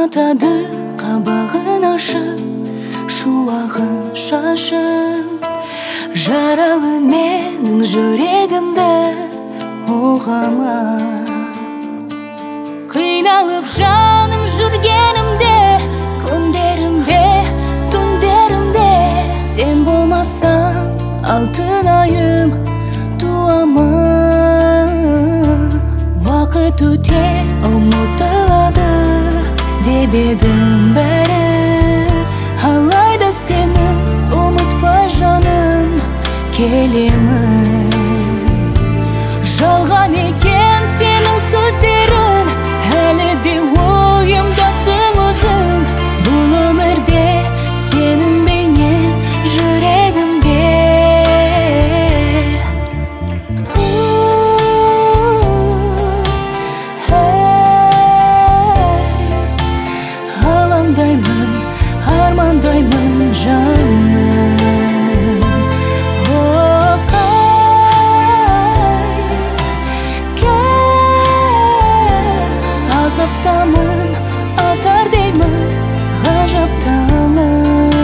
атады қабағын ашып, шуағын шашып. Жаралы менің жүрегімді оғама. Қиналып жаным жүргенімде, күндерімде, түндерімде, сен болмасаң алтын айым туама. Уақыт өте ұмытылады деп едім бәрі, алайда сені ұмытпай жаным келемін. Жалған екен сенің сөздерің, әлі де ойымдасың өзің. Бұл өмірде сенің бейнең жүрегімде. Алаңдаймын, армандаймын жаным. Азаптамын, атар деймін, ғажаптанып.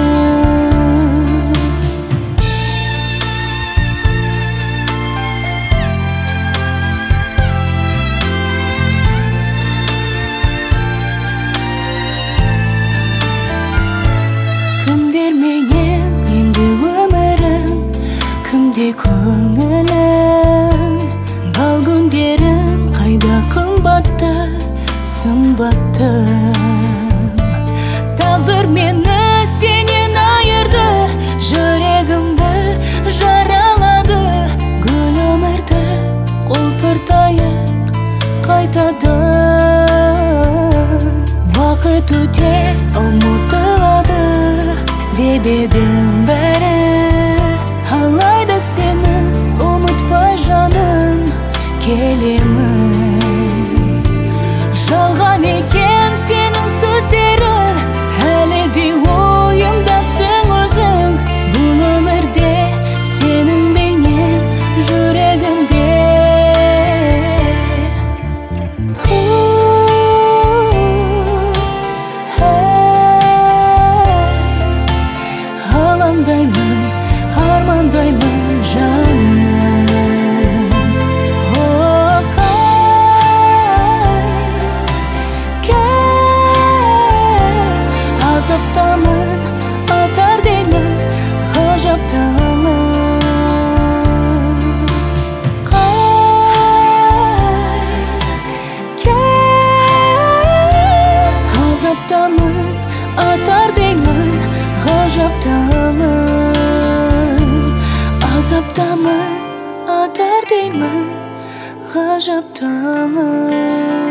Кімдер менен енді өмірің, кімде көңілің, бал күндерің қайда қымбатты сымбаттым. Тағдыр мені сенен айырды, жүрегімді жаралады. Гүл өмірді құлпыртайық қайтадан. Уақыт өте ұмытылады деп едім бәрі, алайда сені ұмытпай жаным келемін. Жалған екен сенің сөздерің, әлі де ойымдасың өзің. Бұл өмірде сенің бейнең жүрегімде. Алаңдаймын, армандаймын жаным. Азаптамын, атар деймін, ғажаптанып. Азаптамын, атар деймін, ғажаптанып. Азаптамын, атар деймін, ғажаптанып.